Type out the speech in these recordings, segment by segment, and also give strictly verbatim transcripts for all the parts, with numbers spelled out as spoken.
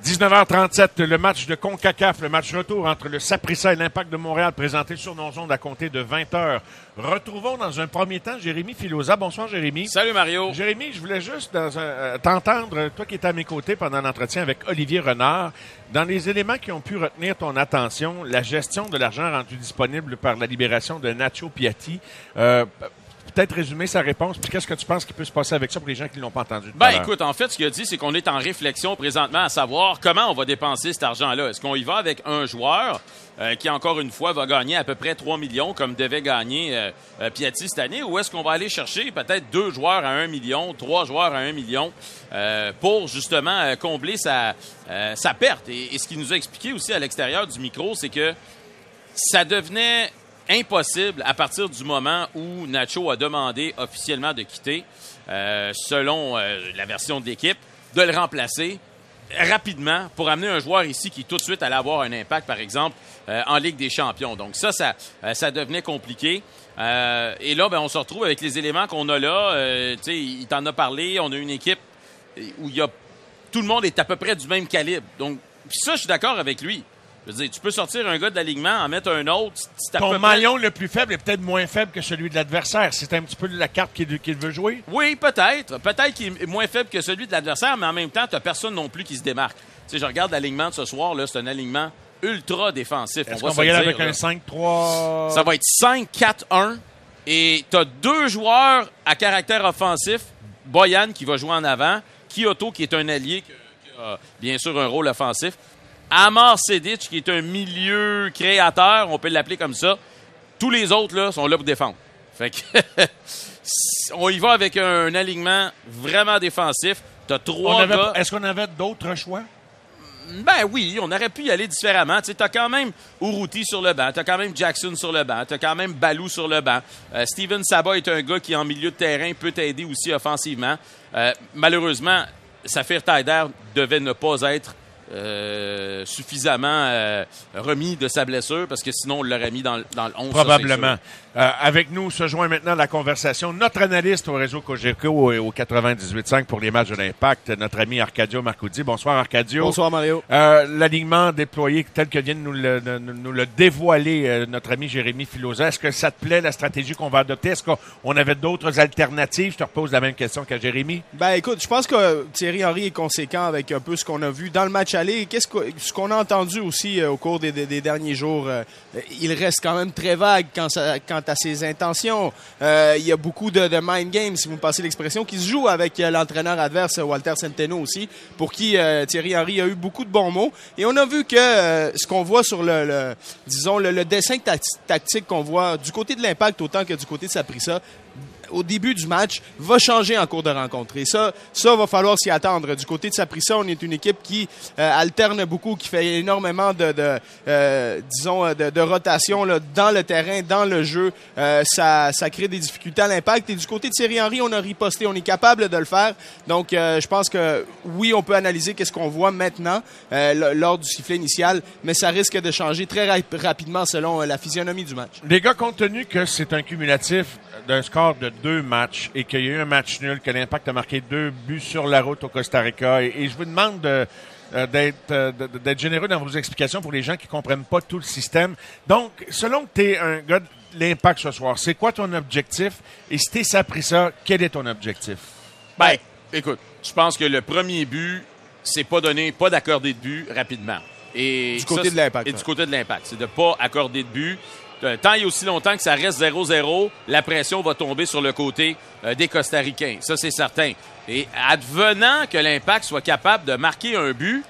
dix-neuf heures trente-sept, le match de CONCACAF, le match retour entre le Saprissa et l'Impact de Montréal, présenté sur nos ondes à compter de vingt heures. Retrouvons dans un premier temps Jérémy Filosa. Bonsoir, Jérémy. Salut, Mario. Jérémy, je voulais juste dans un, euh, t'entendre, toi qui étais à mes côtés pendant l'entretien avec Olivier Renard, dans les éléments qui ont pu retenir ton attention, la gestion de l'argent rendu disponible par la libération de Nacho Piatti. Euh, Peut-être résumer sa réponse, puis qu'est-ce que tu penses qu'il peut se passer avec ça pour les gens qui ne l'ont pas entendu? Ben écoute, en fait, ce qu'il a dit, c'est qu'on est en réflexion présentement à savoir comment on va dépenser cet argent-là. Est-ce qu'on y va avec un joueur euh, qui, encore une fois, va gagner à peu près trois millions, comme devait gagner euh, euh, Piatti cette année, ou est-ce qu'on va aller chercher peut-être deux joueurs à un million, trois joueurs à un million euh, pour, justement, euh, combler sa, euh, sa perte? Et, et ce qu'il nous a expliqué aussi à l'extérieur du micro, c'est que ça devenait impossible à partir du moment où Nacho a demandé officiellement de quitter, euh, selon euh, la version de l'équipe, de le remplacer rapidement pour amener un joueur ici qui tout de suite allait avoir un impact, par exemple, euh, en Ligue des champions. Donc ça, ça, euh, ça devenait compliqué. Euh, et là, ben, on se retrouve avec les éléments qu'on a là. Euh, tu sais, il t'en a parlé. On a une équipe où il y a tout le monde est à peu près du même calibre. Donc, puis ça, je suis d'accord avec lui. Je veux dire, tu peux sortir un gars de l'alignement, en mettre un autre. C'est à Ton peu maillon près... le plus faible est peut-être moins faible que celui de l'adversaire. C'est un petit peu la carte qu'il, qu'il veut jouer? Oui, peut-être. Peut-être qu'il est moins faible que celui de l'adversaire, mais en même temps, tu n'as personne non plus qui se démarque. Tu sais, je regarde l'alignement de ce soir, là, c'est un alignement ultra défensif. Est-ce on qu'on va va y aller dire, avec là. un cinq trois? Ça va être cinq quatre un. Et tu as deux joueurs à caractère offensif. Boyan qui va jouer en avant. Kyoto qui est un allié qui a bien sûr un rôle offensif. Amar Sedic, qui est un milieu créateur, on peut l'appeler comme ça. Tous les autres, là, sont là pour défendre. Fait que, on y va avec un alignement vraiment défensif. T'as trois On avait, gars... Est-ce qu'on avait d'autres choix? Ben oui, on aurait pu y aller différemment. Tu sais, t'as quand même Urruti sur le banc, t'as quand même Jackson sur le banc, t'as quand même Balou sur le banc. Euh, Steven Saba est un gars qui, en milieu de terrain, peut t'aider aussi offensivement. Euh, malheureusement, Safir Taider devait ne pas être Euh, suffisamment euh, remis de sa blessure parce que sinon on l'aurait mis dans, le- dans le onze. Probablement. Euh, avec nous se joint maintenant la conversation notre analyste au réseau Cogeco et au quatre-vingt-dix-huit cinq pour les matchs de l'Impact, notre ami Arcadio Marcoudi. Bonsoir Arcadio. Bonsoir Mario. Euh, l'alignement déployé tel que vient de nous le, de, nous le dévoiler euh, notre ami Jérémy Filosa, est-ce que ça te plaît la stratégie qu'on va adopter? Est-ce qu'on avait d'autres alternatives? Je te repose la même question qu'à Jérémy. Ben écoute, je pense que Thierry Henry est conséquent avec un peu ce qu'on a vu dans le match aller. Qu'est-ce que, ce qu'on a entendu aussi euh, au cours des, des, des derniers jours, euh, il reste quand même très vague quant, ça, quant à ses intentions. Euh, il y a beaucoup de, de mind games, si vous me passez l'expression, qui se jouent avec euh, l'entraîneur adverse, Walter Centeno aussi, pour qui euh, Thierry Henry a eu beaucoup de bons mots. Et on a vu que euh, ce qu'on voit sur le, le disons, le, le dessin tacti- tactique qu'on voit du côté de l'Impact autant que du côté de Saprissa, au début du match, va changer en cours de rencontre. Et ça, ça va falloir s'y attendre. Du côté de Saprissa, on est une équipe qui euh, alterne beaucoup, qui fait énormément de, de euh, disons, de, de rotation là, dans le terrain, dans le jeu. Euh, ça, ça crée des difficultés à l'Impact. Et du côté de Thierry Henry, on a riposté. On est capable de le faire. Donc, euh, je pense que oui, on peut analyser qu'est-ce qu'on voit maintenant euh, lors du sifflet initial, mais ça risque de changer très rap- rapidement selon euh, la physionomie du match. Les gars, compte tenu que c'est un cumulatif d'un score de deux matchs et qu'il y a eu un match nul, que l'Impact a marqué deux buts sur la route au Costa Rica, et, et je vous demande de, euh, d'être, euh, de, d'être généreux dans vos explications pour les gens qui comprennent pas tout le système. Donc, selon que tu es un gars de l'Impact ce soir, c'est quoi ton objectif? Et si t'es Saprissa, quel est ton objectif? Ben, écoute, je pense que le premier but, c'est pas donner, pas d'accorder de but rapidement. Et Du côté ça, de l'Impact, Et ouais. du côté de l'Impact. C'est de pas accorder de but. Euh, Tant et aussi longtemps que ça reste zéro zéro, la pression va tomber sur le côté euh, des Costa-Ricains. Ça, c'est certain. Et advenant que l'Impact soit capable de marquer un but,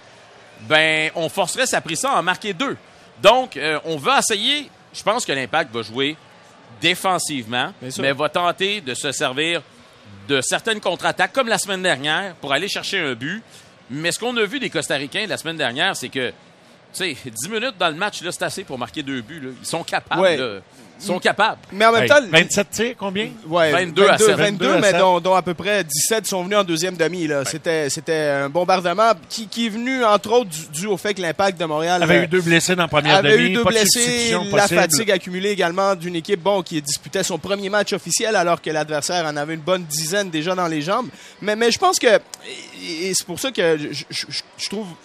ben, on forcerait Saprissa à en marquer deux. Donc, euh, on va essayer. Je pense que l'Impact va jouer défensivement, Bien sûr. mais va tenter de se servir de certaines contre-attaques, comme la semaine dernière, pour aller chercher un but. Mais ce qu'on a vu des Costa-Ricains la semaine dernière, c'est que, tu sais, dix minutes dans le match, là, c'est assez pour marquer deux buts. Là. Ils sont capables. Ouais. Là. Ils sont capables. Mais en même Hey, temps, vingt-sept tirs, combien? ouais, vingt-deux à sept. vingt-deux, à mais sept. dont, dont à peu près dix-sept sont venus en deuxième demi. Là. C'était, c'était un bombardement qui, qui est venu, entre autres, dû, dû au fait que l'Impact de Montréal avait euh, eu deux blessés dans la première avait demi. eu deux pas de blessés, substitution la possible. fatigue accumulée également d'une équipe bon qui disputait son premier match officiel alors que l'adversaire en avait une bonne dizaine déjà dans les jambes. Mais, mais je pense que, et c'est pour ça que je, je, je trouve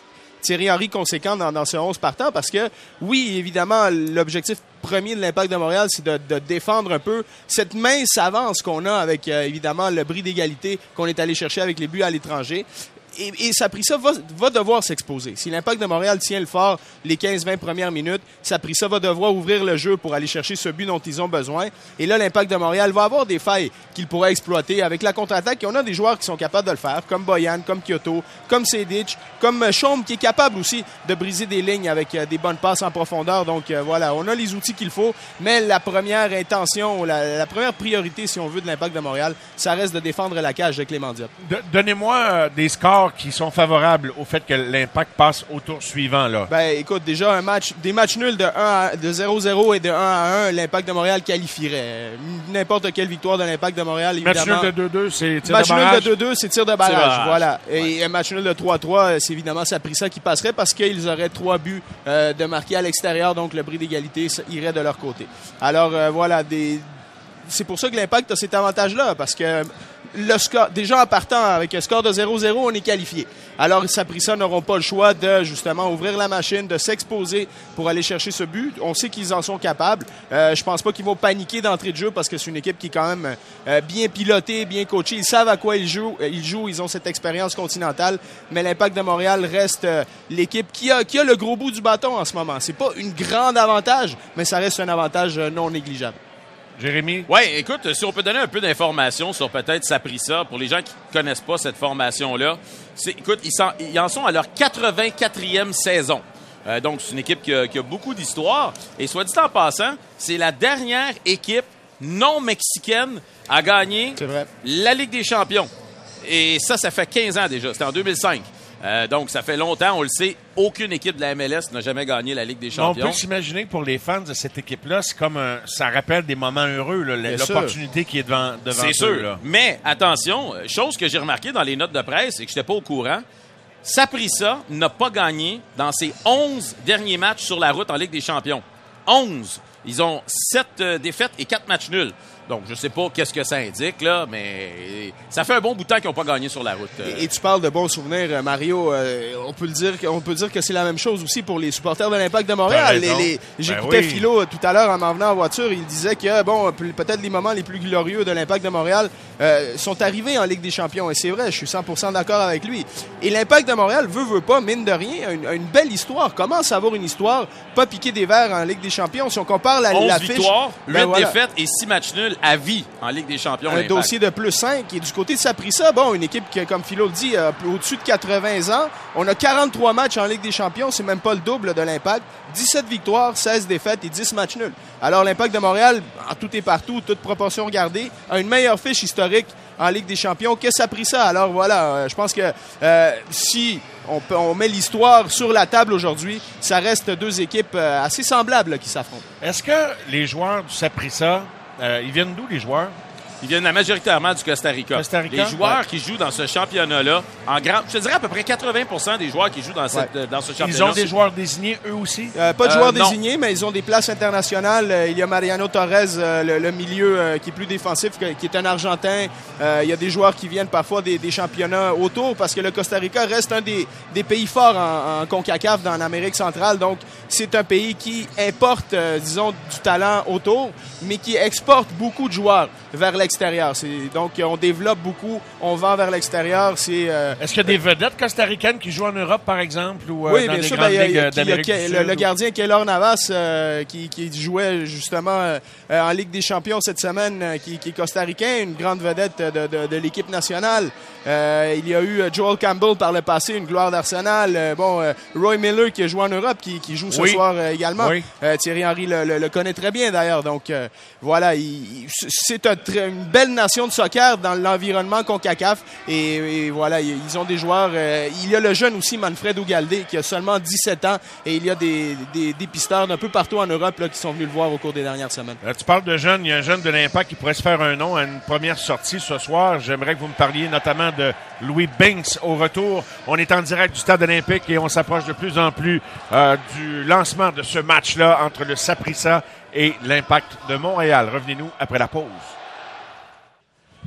Thierry Henry conséquent dans, dans ce onze partant parce que, oui, évidemment, l'objectif premier de l'Impact de Montréal, c'est de, de défendre un peu cette mince avance qu'on a avec, euh, évidemment, le bris d'égalité qu'on est allé chercher avec les buts à l'étranger. Et, et Saprissa va, va devoir s'exposer. Si l'Impact de Montréal tient le fort les quinze vingt premières minutes, Saprissa va devoir ouvrir le jeu pour aller chercher ce but dont ils ont besoin. Et là, l'Impact de Montréal va avoir des failles qu'il pourrait exploiter avec la contre-attaque. Et on a des joueurs qui sont capables de le faire, comme Boyan, comme Kyoto, comme Sedic, comme Chaume, qui est capable aussi de briser des lignes avec euh, des bonnes passes en profondeur. Donc euh, voilà, on a les outils qu'il faut. Mais la première intention, la, la première priorité, si on veut, de l'Impact de Montréal, ça reste de défendre la cage de Clément Diop. De, donnez-moi euh, des scores qui sont favorables au fait que l'Impact passe au tour suivant, là. Ben, écoute, déjà, un match, des matchs nuls de, un à, de zéro zéro et de un à un, l'Impact de Montréal qualifierait. N'importe quelle victoire de l'Impact de Montréal, évidemment. Match nul de deux deux, c'est tir match de barrage. Match nul de deux deux, c'est tir de barrage, barrage. voilà. Ouais. Et un match nul de trois à trois, c'est évidemment Saprissa qui passerait parce qu'ils auraient trois buts euh, de marqués à l'extérieur, donc le bris d'égalité irait de leur côté. Alors, euh, voilà, des... c'est pour ça que l'Impact a cet avantage-là, parce que le score, déjà en partant avec un score de zéro zéro, on est qualifié. Alors, Saprissa n'auront pas le choix de, justement, ouvrir la machine, de s'exposer pour aller chercher ce but. On sait qu'ils en sont capables. Euh, je pense pas qu'ils vont paniquer d'entrée de jeu parce que c'est une équipe qui est quand même euh, bien pilotée, bien coachée. Ils savent à quoi ils jouent. Ils jouent, ils ont cette expérience continentale. Mais l'Impact de Montréal reste euh, l'équipe qui a, qui a le gros bout du bâton en ce moment. C'est pas une grande avantage, mais ça reste un avantage euh, non négligeable. Jérémy? Oui, écoute, si on peut donner un peu d'informations sur peut-être Saprissa, pour les gens qui ne connaissent pas cette formation-là, c'est, écoute, ils, sont, ils en sont à leur quatre-vingt-quatrième saison. Euh, donc, c'est une équipe qui a, qui a beaucoup d'histoire. Et soit dit en passant, c'est la dernière équipe non mexicaine à gagner la Ligue des champions. Et ça, ça fait quinze ans déjà. C'était en deux mille cinq. Euh, donc, ça fait longtemps, on le sait, aucune équipe de la M L S n'a jamais gagné la Ligue des champions. On peut s'imaginer que pour les fans de cette équipe-là, c'est comme un, ça rappelle des moments heureux, là, l'opportunité qui est devant, devant c'est eux. sûr. Là. Mais attention, chose que j'ai remarqué dans les notes de presse et que je n'étais pas au courant, Saprissa n'a pas gagné dans ses onze derniers matchs sur la route en Ligue des champions. onze. Ils ont sept euh, défaites et quatre matchs nuls. Donc, je sais pas qu'est-ce que ça indique, là, mais ça fait un bon bout de temps qu'ils n'ont pas gagné sur la route. Et, et tu parles de bons souvenirs, Mario. Euh, on peut le dire, on peut dire que c'est la même chose aussi pour les supporters de l'Impact de Montréal. Les, les, j'écoutais ben oui. Philo tout à l'heure en m'en venant en voiture. Il disait que, bon, peut-être les moments les plus glorieux de l'Impact de Montréal euh, sont arrivés en Ligue des champions. Et c'est vrai, je suis cent pour cent d'accord avec lui. Et l'Impact de Montréal veut, veut pas, mine de rien, une, une belle histoire. Commence à avoir une histoire, pas piquer des verres en Ligue des champions. Si on compare la, onze la fiche... victoires, ben huit voilà. défaites et six matchs nuls à vie en Ligue des champions. Un dossier de plus cinq. Et du côté de Saprissa, bon, une équipe qui, comme Philo le dit, a au-dessus de quatre-vingts ans. On a quarante-trois matchs en Ligue des champions. C'est même pas le double de l'Impact. dix-sept victoires, seize défaites et dix matchs nuls. Alors, l'Impact de Montréal, en tout et partout, toute proportion regardée, a une meilleure fiche historique en Ligue des champions que Saprissa. Alors, voilà, euh, je pense que euh, si on, peut, on met l'histoire sur la table aujourd'hui, ça reste deux équipes euh, assez semblables là, qui s'affrontent. Est-ce que les joueurs du Saprissa, euh, ils viennent d'où, les joueurs? Ils viennent majoritairement du Costa Rica. Costa Rica? Les joueurs ouais. qui jouent dans ce championnat-là, en grand, je te dirais à peu près quatre-vingts pour cent des joueurs qui jouent dans, cette, ouais. dans ce championnat. Ils ont des joueurs désignés, eux aussi? Euh, pas de joueurs euh, désignés, mais ils ont des places internationales. Euh, il y a Mariano Torres, euh, le, le milieu euh, qui est plus défensif, qui est un Argentin. Euh, il y a des joueurs qui viennent parfois des, des championnats autour, parce que le Costa Rica reste un des, des pays forts en, en CONCACAF dans l'Amérique centrale. Donc, c'est un pays qui importe, euh, disons, du talent autour, mais qui exporte beaucoup de joueurs vers l'extérieur. C'est, donc, on développe beaucoup, on vend vers l'extérieur. C'est, euh, Est-ce qu'il y a des vedettes costaricaines qui jouent en Europe, par exemple, ou euh, oui, dans bien des sûr, grandes ben, ligues y a, d'Amérique y a, du le, Sud? le gardien Keylor Navas, euh, qui, qui jouait justement euh, en Ligue des champions cette semaine, euh, qui, qui est costaricain, une grande vedette de, de, de l'équipe nationale. Euh, il y a eu Joel Campbell par le passé, une gloire d'Arsenal. Euh, bon, euh, Roy Miller qui a joué en Europe, qui, qui joue ce oui. soir euh, également. Oui. Euh, Thierry Henry le, le, le connaît très bien d'ailleurs. Donc euh, voilà, il, c'est un, une belle nation de soccer dans l'environnement CONCACAF. Et, et voilà, ils ont des joueurs. Euh, il y a le jeune aussi, Manfred Ugalde, qui a seulement dix-sept ans. Et il y a des, des, des pisteurs d'un peu partout en Europe là, qui sont venus le voir au cours des dernières semaines. Là, tu parles de jeunes. Il y a un jeune de l'Impact qui pourrait se faire un nom à une première sortie ce soir. J'aimerais que vous me parliez notamment de Louis Binks au retour. On est en direct du Stade olympique et on s'approche de plus en plus euh, du lancement de ce match-là entre le Saprissa et l'Impact de Montréal. Revenez-nous après la pause.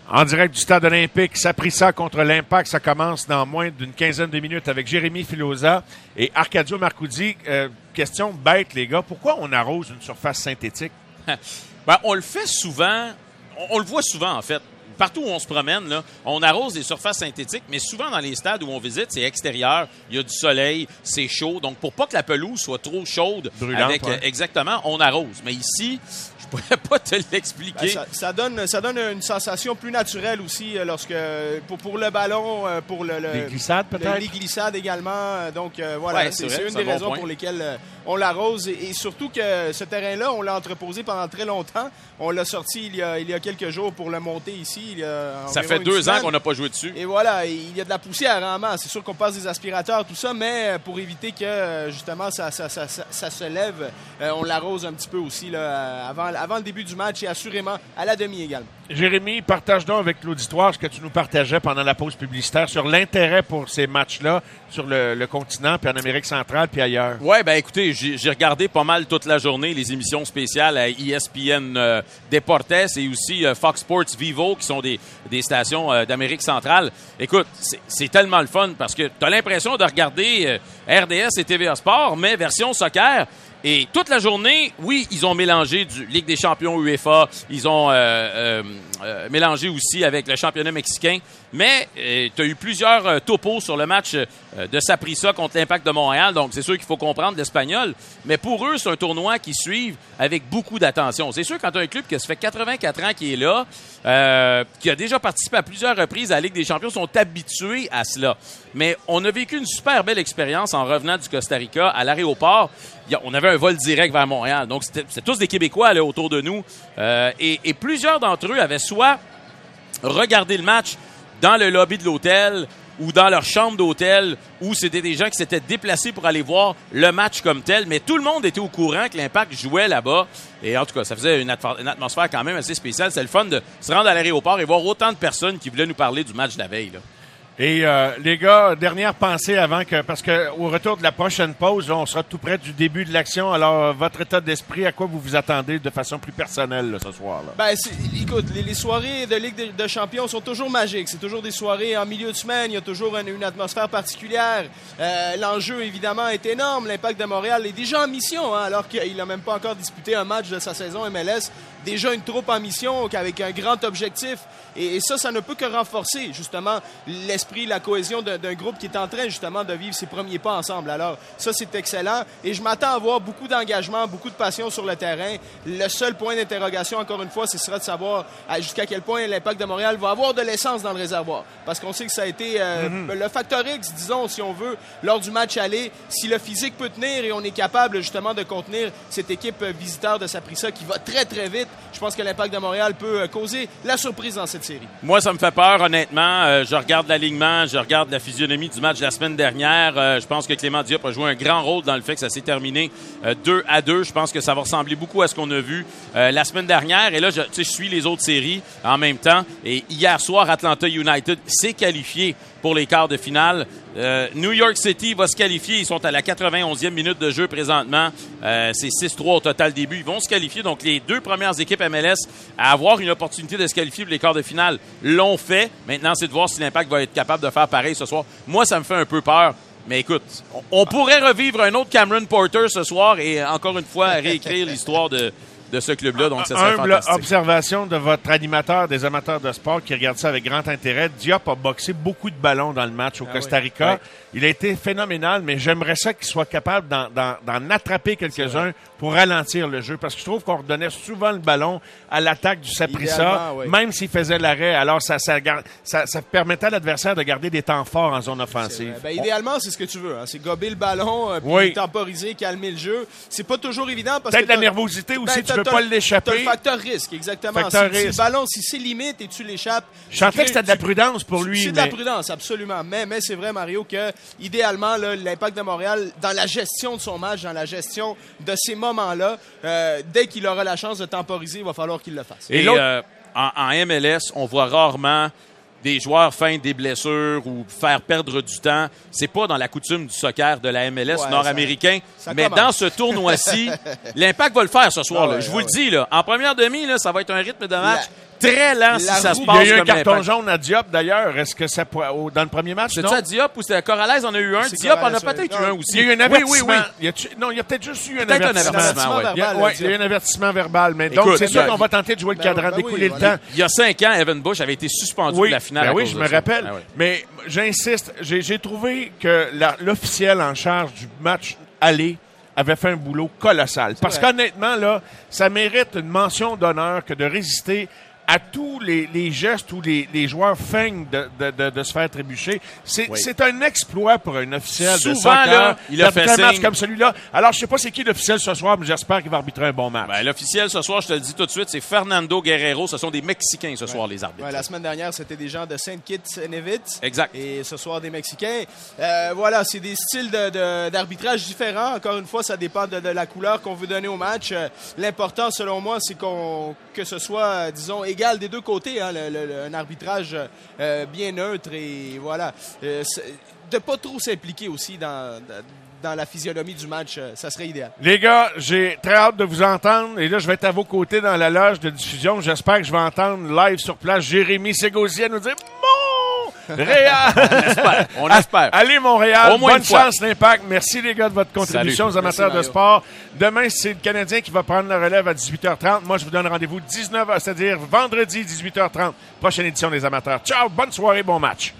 En direct du stade olympique, Saprissa contre l'Impact. Ça commence dans moins d'une quinzaine de minutes avec Jérémy Filosa et Arcadio Marcoudi. Euh, question bête, les gars. Pourquoi on arrose une surface synthétique? Ben, on le fait souvent. On, on le voit souvent, en fait. Partout où on se promène, là, on arrose des surfaces synthétiques, mais souvent dans les stades où on visite, c'est extérieur, il y a du soleil, c'est chaud. Donc, pour pas que la pelouse soit trop chaude, brûlante, avec, ouais. euh, exactement, on arrose. Mais ici, je pourrais pas te l'expliquer. Ben, ça, ça, donne, ça donne une sensation plus naturelle aussi euh, lorsque pour, pour le ballon, euh, pour le, le les glissades peut-être? Les glissades également. Donc euh, voilà, ouais, c'est, c'est, c'est une c'est des un raisons bon pour lesquelles euh, on l'arrose. Et, et surtout que ce terrain-là, on l'a entreposé pendant très longtemps. On l'a sorti il y a, il y a quelques jours pour le monter ici. Il y a ça fait deux semaine. ans qu'on n'a pas joué dessus. Et voilà, il y a de la poussière en masse. C'est sûr qu'on passe des aspirateurs, tout ça, mais pour éviter que justement ça, ça, ça, ça, ça se lève, euh, on l'arrose un petit peu aussi là, avant, avant le début du match et assurément à la demi également. Jérémy, partage donc avec l'auditoire ce que tu nous partageais pendant la pause publicitaire sur l'intérêt pour ces matchs-là sur le, le continent, puis en Amérique centrale, puis ailleurs. Oui, ben écoutez, j'ai, j'ai regardé pas mal toute la journée les émissions spéciales à E S P N euh, Deportes et aussi euh, Fox Sports Vivo, qui sont des, des stations euh, d'Amérique centrale. Écoute, c'est, c'est tellement le fun parce que tu as l'impression de regarder euh, R D S et T V A Sport, mais version soccer. Et toute la journée, oui, ils ont mélangé du Ligue des champions UEFA, ils ont euh, euh, euh, mélangé aussi avec le championnat mexicain, mais euh, tu as eu plusieurs euh, topos sur le match euh, de Saprissa contre l'Impact de Montréal, donc c'est sûr qu'il faut comprendre l'espagnol, mais pour eux, c'est un tournoi qu'ils suivent avec beaucoup d'attention. C'est sûr quand tu as un club qui ça fait quatre-vingt-quatre ans qui est là, euh, qui a déjà participé à plusieurs reprises à la Ligue des champions, sont habitués à cela. Mais on a vécu une super belle expérience en revenant du Costa Rica à l'aéroport. On avait un vol direct vers Montréal. Donc, c'était, c'était tous des Québécois là, autour de nous. Euh, et, et plusieurs d'entre eux avaient soit regardé le match dans le lobby de l'hôtel ou dans leur chambre d'hôtel, où c'était des gens qui s'étaient déplacés pour aller voir le match comme tel. Mais tout le monde était au courant que l'Impact jouait là-bas. Et en tout cas, ça faisait une, atf- une atmosphère quand même assez spéciale. C'est le fun de se rendre à l'aéroport et voir autant de personnes qui voulaient nous parler du match de la veille, là. Et euh, les gars, dernière pensée avant que, parce que au retour de la prochaine pause, là, on sera tout près du début de l'action. Alors, euh, votre état d'esprit, à quoi vous vous attendez de façon plus personnelle là, ce soir? Là? Ben, c'est, écoute, les, les soirées de Ligue de, de champions sont toujours magiques. C'est toujours des soirées en milieu de semaine. Il y a toujours une, une atmosphère particulière. Euh, l'enjeu, évidemment, est énorme. L'Impact de Montréal est déjà en mission, hein, alors qu'il n'a même pas encore disputé un match de sa saison M L S. Déjà une troupe en mission avec un grand objectif. Et, et ça, ça ne peut que renforcer, justement, l'esprit, la cohésion d'un, d'un groupe qui est en train, justement, de vivre ses premiers pas ensemble. Alors, ça, c'est excellent. Et je m'attends à voir beaucoup d'engagement, beaucoup de passion sur le terrain. Le seul point d'interrogation, encore une fois, ce sera de savoir jusqu'à quel point l'Impact de Montréal va avoir de l'essence dans le réservoir. Parce qu'on sait que ça a été euh, mm-hmm. le facteur X, disons, si on veut, lors du match aller. Si le physique peut tenir et on est capable, justement, de contenir cette équipe visiteur de Saprissa qui va très, très vite, je pense que l'Impact de Montréal peut causer la surprise dans cette série. Moi, ça me fait peur, honnêtement. Euh, je regarde l'alignement, je regarde la physionomie du match de la semaine dernière. Euh, je pense que Clément Diop a joué un grand rôle dans le fait que ça s'est terminé euh, deux à deux. Je pense que ça va ressembler beaucoup à ce qu'on a vu euh, la semaine dernière. Et là, je, je suis les autres séries en même temps. Et hier soir, Atlanta United s'est qualifié pour les quarts de finale. Euh, New York City va se qualifier. Ils sont à la quatre-vingt-onzième minute de jeu présentement. Euh, c'est six trois au total début. Ils vont se qualifier. Donc, les deux premières équipes M L S à avoir une opportunité de se qualifier pour les quarts de finale l'ont fait. Maintenant, c'est de voir si l'Impact va être capable de faire pareil ce soir. Moi, ça me fait un peu peur. Mais écoute, on, on pourrait revivre un autre Cameron Porter ce soir et encore une fois réécrire l'histoire de... de ce club-là, donc ça serait Humble fantastique. Observation de votre animateur des amateurs de sport qui regarde ça avec grand intérêt. Diop a boxé beaucoup de ballons dans le match au ah Costa Rica. Oui. Oui. Il a été phénoménal, mais j'aimerais ça qu'il soit capable d'en, d'en, d'en attraper quelques-uns pour ralentir le jeu, parce que je trouve qu'on redonnait souvent le ballon à l'attaque du Saprissa, oui. même s'il faisait l'arrêt. Alors, ça, ça, ça, ça permettait à l'adversaire de garder des temps forts en zone offensive. Ben, idéalement, c'est ce que tu veux. Hein. C'est gober le ballon, euh, puis oui. temporiser, calmer le jeu. C'est pas toujours évident parce Peut-être que... la nervosité aussi, ben, tu veux pas l'échapper. T'as le facteur risque, exactement. Facteur si, risque. si le ballon, si c'est limite et tu l'échappes... Je sentais que c'était de la prudence pour lui. C'est mais... de la prudence, absolument. Mais, mais c'est vrai, Mario, que idéalement, là, l'Impact de Montréal, dans la gestion de son match, dans la gestion de ces moments-là, euh, dès qu'il aura la chance de temporiser, il va falloir qu'il le fasse. Et, Et euh, en, en M L S, on voit rarement des joueurs feindre des blessures ou faire perdre du temps. C'est pas dans la coutume du soccer de la M L S ouais, nord-américain. Ça, ça mais commence. Dans ce tournoi-ci, l'Impact va le faire ce soir. Ah ouais, là. Je ah vous ouais. le dis, là, en première demi, là, ça va être un rythme de match la... très lent si ça se Il y passe a eu un comme carton l'Impact. jaune à Diop, d'ailleurs. Est-ce que ça pourrait- au- dans le premier match? C'était Non? à Diop ou c'était Corrales en a eu un? C'est Diop en Corrales, a peut-être ouais. eu un Non, aussi. Il y a eu un Oui, avertissement. oui, oui. Il y a-tu- non, il y a peut-être juste eu un Peut-être un avertissement. avertissement, ouais. Il y a, verbal, ouais, là, il y a eu un avertissement verbal. Mais Écoute, donc, c'est sûr ben, qu'on va tenter de jouer le ben, cadran, ben d'écouler oui, le voilà. temps. Il y a cinq ans, Evan Bush avait été suspendu Oui, de la finale. ben à oui, cause je de me ça. rappelle. Ah ouais. Mais j'insiste, j'ai, j'ai trouvé que la- l'officiel en charge du match aller avait fait un boulot colossal. Parce vrai. qu'honnêtement, là, ça mérite une mention d'honneur que de résister à tous les, les gestes où les, les joueurs feignent de, de, de, de se faire trébucher. C'est, Oui. c'est un exploit pour un officiel de Souvent, soccer là, il a d'arbitrer fait un match signe. comme celui-là. Alors, je sais pas c'est qui l'officiel ce soir, mais j'espère qu'il va arbitrer un bon match. Ben, l'officiel ce soir, je te le dis tout de suite, c'est Fernando Guerrero. Ce sont des Mexicains ce soir, les arbitres. Ouais, la semaine dernière, c'était des gens de Saint Kitts et Nevis. Exact. Et ce soir, des Mexicains. Euh, voilà, c'est des styles de- de- d'arbitrage différents. Encore une fois, ça dépend de, de la couleur qu'on veut donner au match. Euh, L'important, selon moi, c'est qu'on que ce soit, euh, disons, égal des deux côtés. Hein, le- le- le- un arbitrage euh, bien neutre et voilà. Euh, c'est- de pas trop s'impliquer aussi dans, dans la physionomie du match, euh, ça serait idéal. Les gars, j'ai très hâte de vous entendre. Et là, je vais être à vos côtés dans la loge de diffusion. J'espère que je vais entendre live sur place Jérémy Ségauzier nous dire « Mon Réal! » Espère, on espère. Allez, Montréal. Au moins Bonne une fois. chance, l'Impact. Merci, les gars, de votre contribution Salut. aux amateurs Merci, de Mario. sport. Demain, c'est le Canadien qui va prendre la relève à dix-huit heures trente. Moi, je vous donne rendez-vous dix-neuf heures, c'est-à-dire vendredi, dix-huit heures trente. Prochaine édition des amateurs. Ciao, bonne soirée, bon match.